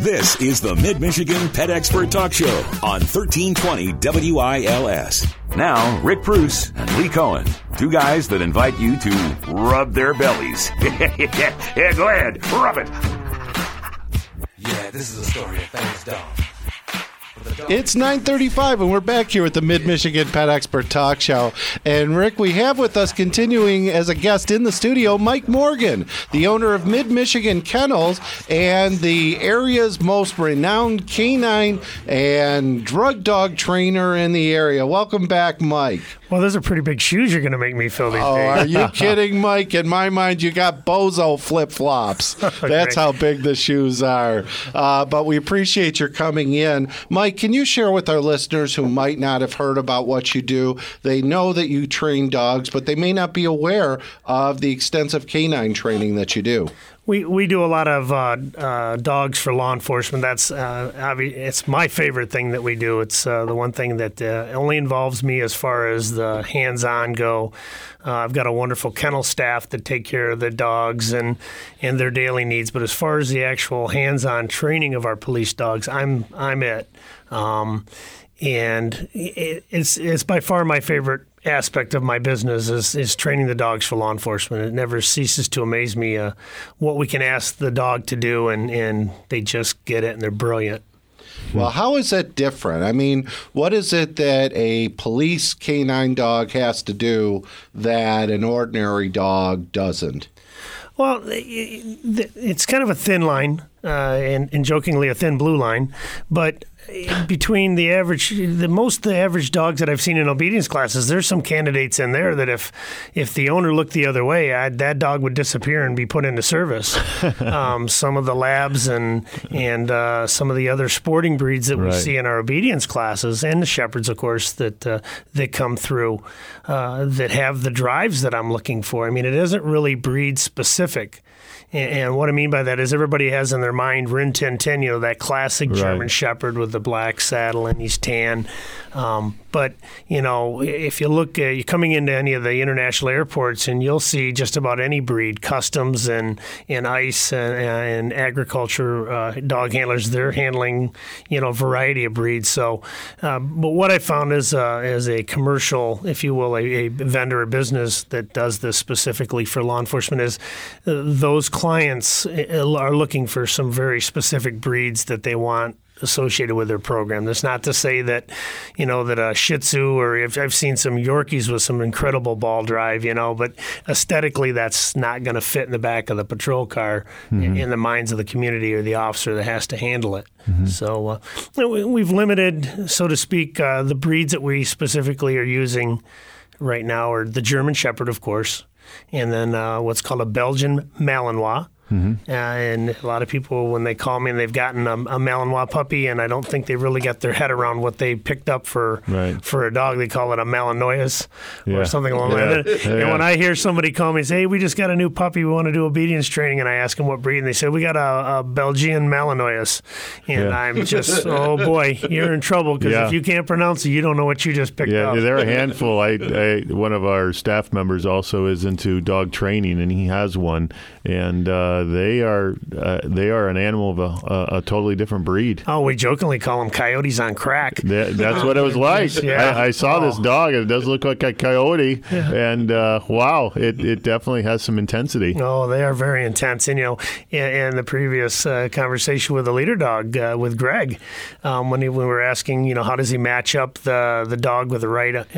This is the Mid-Michigan Pet Expert Talk Show on 1320 WILS. Now, Rick Bruce and Lee Cohen, two guys that invite you to rub their bellies. Yeah, go ahead, rub it. Yeah, this is a story of famous dog. It's 9:35, and we're back here at the Mid-Michigan Pet Expert Talk Show. And, Rick, we have with us, continuing as a guest in the studio, Mike Morgan, the owner of Mid-Michigan Kennels and the area's most renowned canine and drug dog trainer in the area. Welcome back, Mike. Well, those are pretty big shoes you're going to make me fill these days. Oh, are you kidding, Mike? In my mind, you got Bozo flip-flops. That's how big the shoes are. But we appreciate your coming in. Mike, can you share with our listeners who might not have heard about what you do? They know that you train dogs, but they may not be aware of the extensive canine training that you do. We do a lot of dogs for law enforcement. That's it's my favorite thing that we do. It's the one thing that only involves me as far as the hands-on go. I've got a wonderful kennel staff that take care of the dogs and their daily needs. But as far as the actual hands-on training of our police dogs, I'm it. And it's by far my favorite aspect of my business is training the dogs for law enforcement. It never ceases to amaze me what we can ask the dog to do, and they just get it, and they're brilliant. Well, how is that different? I mean, what is it that a police canine dog has to do that an ordinary dog doesn't? Well, it's kind of a thin line, and jokingly a thin blue line, but between the average dogs that I've seen in obedience classes, there's some candidates in there that if the owner looked the other way, that dog would disappear and be put into service. Some of the labs and some of the other sporting breeds that we see in our obedience classes, and the shepherds, of course, that come through, that have the drives that I'm looking for. I mean, it isn't really breed specific. And what I mean by that is everybody has in their mind Rin Tin Tin, that classic German Shepherd with the black saddle and he's tan. But, if you look, you're coming into any of the international airports and you'll see just about any breed, customs and ICE and agriculture dog handlers, they're handling, a variety of breeds. So, but what I found is a commercial, if you will, a vendor or business that does this specifically for law enforcement is those clients are looking for some very specific breeds that they want associated with their program. That's not to say that, that a Shih Tzu, or I've seen some Yorkies with some incredible ball drive, but aesthetically that's not going to fit in the back of the patrol car in the minds of the community or the officer that has to handle it. So we've limited, so to speak, the breeds that we specifically are using right now are the German Shepherd, of course, and then what's called a Belgian Malinois. And a lot of people, when they call me and they've gotten a Malinois puppy, and I don't think they really got their head around what they picked up for a dog, they call it a Malinois or something along that. And when I hear somebody call me and say, hey, we just got a new puppy, we want to do obedience training, and I ask them what breed, and they say, we got a Belgian Malinois. And I'm just, oh boy, you're in trouble, because if you can't pronounce it, you don't know what you just picked up. Yeah, they're a handful. One of our staff members also is into dog training, and he has one, and they are an animal of a totally different breed. Oh, we jokingly call them coyotes on crack. That's what it was like. I saw this dog, and it does look like a coyote, and wow, it definitely has some intensity. Oh, they are very intense. And in the previous conversation with the leader dog with Greg, when we were asking, how does he match up the dog with the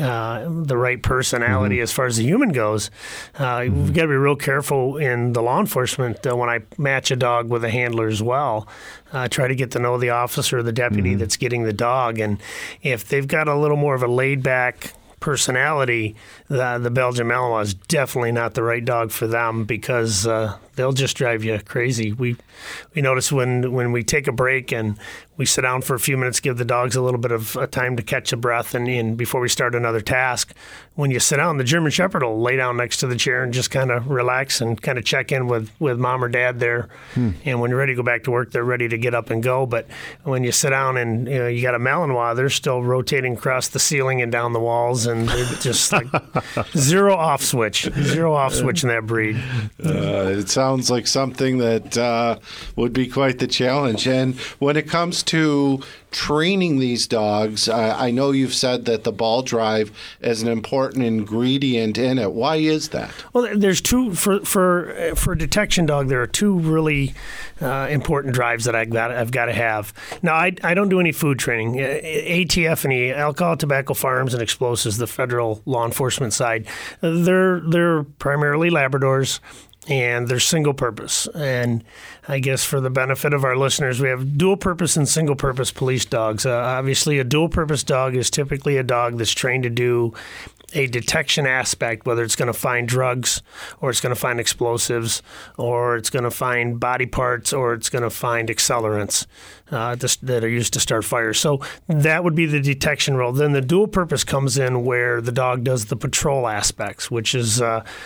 right personality as far as the human goes, we've got to be real careful in the law enforcement when I match a dog with a handler as well. Try to get to know the officer or the deputy that's getting the dog. And if they've got a little more of a laid-back personality, the Belgian Malinois is definitely not the right dog for them, because they'll just drive you crazy. We notice when we take a break and we sit down for a few minutes, give the dogs a little bit of time to catch a breath, and before we start another task, when you sit down, the German Shepherd will lay down next to the chair and just kind of relax and kind of check in with mom or dad there. And when you're ready to go back to work, they're ready to get up and go. But when you sit down and you got a Malinois, they're still rotating across the ceiling and down the walls, and they're just like zero off switch in that breed. It sounds sounds like something that would be quite the challenge. And when it comes to training these dogs, I know you've said that the ball drive is an important ingredient in it. Why is that? Well, there's two for a detection dog. There are two really important drives that I've got to have. Now, I don't do any food training. ATF and the Alcohol, Tobacco, Firearms, and Explosives, the federal law enforcement side, they're primarily Labradors. And they're single purpose. And I guess for the benefit of our listeners, we have dual purpose and single purpose police dogs. Obviously, a dual purpose dog is typically a dog that's trained to do a detection aspect, whether it's going to find drugs or it's going to find explosives or it's going to find body parts or it's going to find accelerants that are used to start fires. So that would be the detection role. Then the dual purpose comes in where the dog does the patrol aspects, which is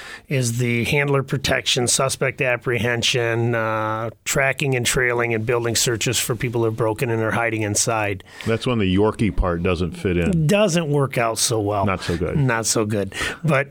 the handler protection, suspect apprehension, tracking and trailing and building searches for people who are broken and are hiding inside. That's when the Yorkie part doesn't fit in. Doesn't work out so well. Not so good. Not so good. But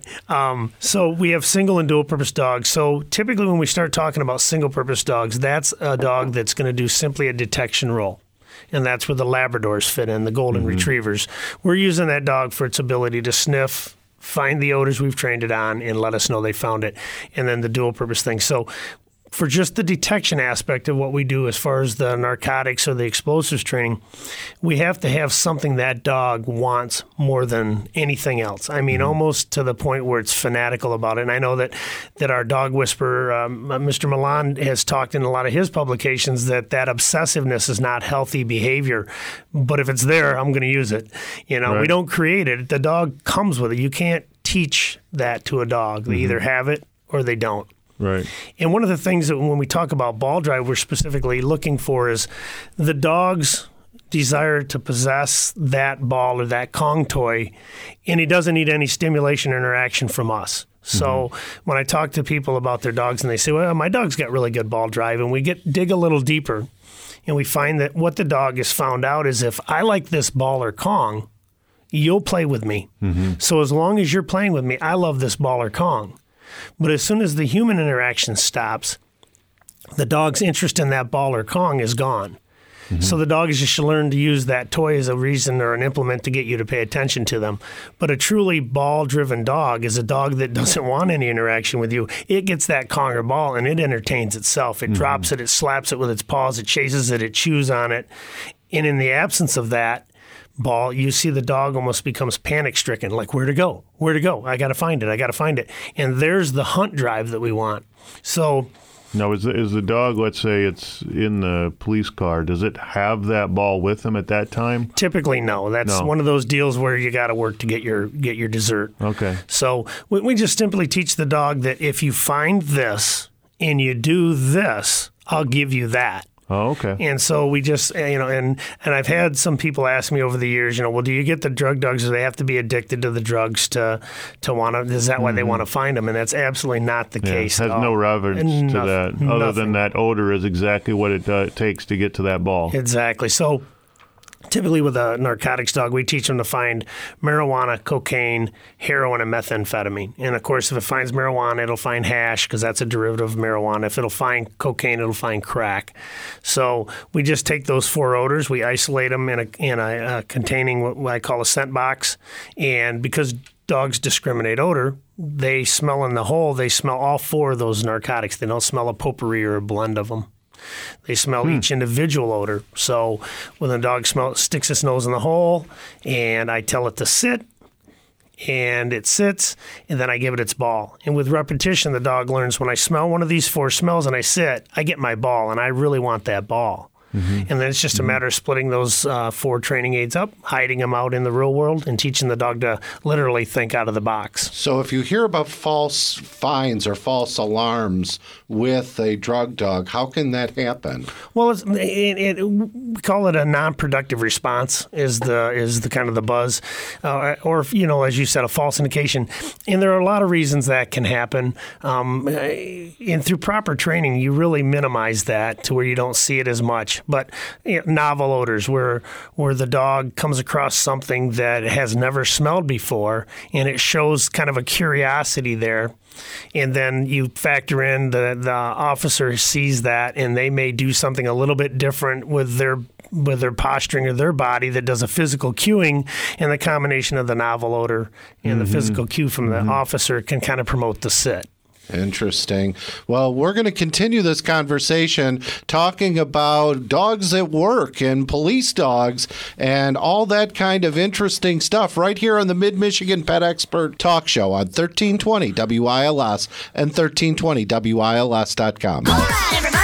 so we have single and dual purpose dogs. So typically when we start talking about single purpose dogs, that's a dog that's going to do simply a detection role. And that's where the Labradors fit in, the Golden Retrievers. We're using that dog for its ability to sniff, find the odors we've trained it on, and let us know they found it. And then the dual purpose thing. So for just the detection aspect of what we do as far as the narcotics or the explosives training, we have to have something that dog wants more than anything else. I mean, almost to the point where it's fanatical about it. And I know that our dog whisperer, Mr. Milan, has talked in a lot of his publications that obsessiveness is not healthy behavior. But if it's there, I'm going to use it. Right. We don't create it. The dog comes with it. You can't teach that to a dog. They either have it or they don't. Right. And one of the things that when we talk about ball drive, we're specifically looking for is the dog's desire to possess that ball or that Kong toy, and he doesn't need any stimulation or interaction from us. So when I talk to people about their dogs and they say, well, my dog's got really good ball drive, and we dig a little deeper, and we find that what the dog has found out is if I like this ball or Kong, you'll play with me. So as long as you're playing with me, I love this ball or Kong. But as soon as the human interaction stops, the dog's interest in that ball or Kong is gone. So the dog has just learned to use that toy as a reason or an implement to get you to pay attention to them. But a truly ball-driven dog is a dog that doesn't want any interaction with you. It gets that Kong or ball and it entertains itself. It drops it, it slaps it with its paws, it chases it, it chews on it. And in the absence of that ball, you see the dog almost becomes panic-stricken, like, where to go? Where to go? I got to find it. And there's the hunt drive that we want. So now, is the dog, let's say it's in the police car, does it have that ball with him at that time? Typically, no. That's one of those deals where you got to work to get your dessert. Okay. So we just simply teach the dog that if you find this and you do this, I'll give you that. Oh, okay. And so we just, and I've had some people ask me over the years, well, do you get the drug dogs or they have to be addicted to the drugs to want to, is that why they want to find them? And that's absolutely not the case. It has no relevance to that, other nothing. than that odor is exactly what it takes to get to that ball. Exactly. So typically with a narcotics dog, we teach them to find marijuana, cocaine, heroin, and methamphetamine. And, of course, if it finds marijuana, it'll find hash because that's a derivative of marijuana. If it'll find cocaine, it'll find crack. So we just take those four odors, we isolate them in a containing what I call a scent box. And because dogs discriminate odor, they smell in the whole, they smell all four of those narcotics. They don't smell a potpourri or a blend of them. They smell each individual odor. So when the dog sticks its nose in the hole and I tell it to sit, and it sits, and then I give it its ball. And with repetition, the dog learns when I smell one of these four smells and I sit, I get my ball, and I really want that ball. And then it's just a matter of splitting those four training aids up, hiding them out in the real world, and teaching the dog to literally think out of the box. So if you hear about false fines or false alarms with a drug dog, how can that happen? Well, we call it a non-productive response is the kind of the buzz, or as you said, a false indication. And there are a lot of reasons that can happen. And through proper training, you really minimize that to where you don't see it as much. but novel odors where the dog comes across something that has never smelled before, and it shows kind of a curiosity there. And then you factor in the officer sees that, and they may do something a little bit different with their posturing of their body that does a physical cueing, and the combination of the novel odor and the physical cue from the officer can kind of promote the sit. Interesting. Well, we're going to continue this conversation talking about dogs at work and police dogs and all that kind of interesting stuff right here on the Mid-Michigan Pet Expert Talk Show on 1320 WILS and 1320WILS.com. All right, everybody.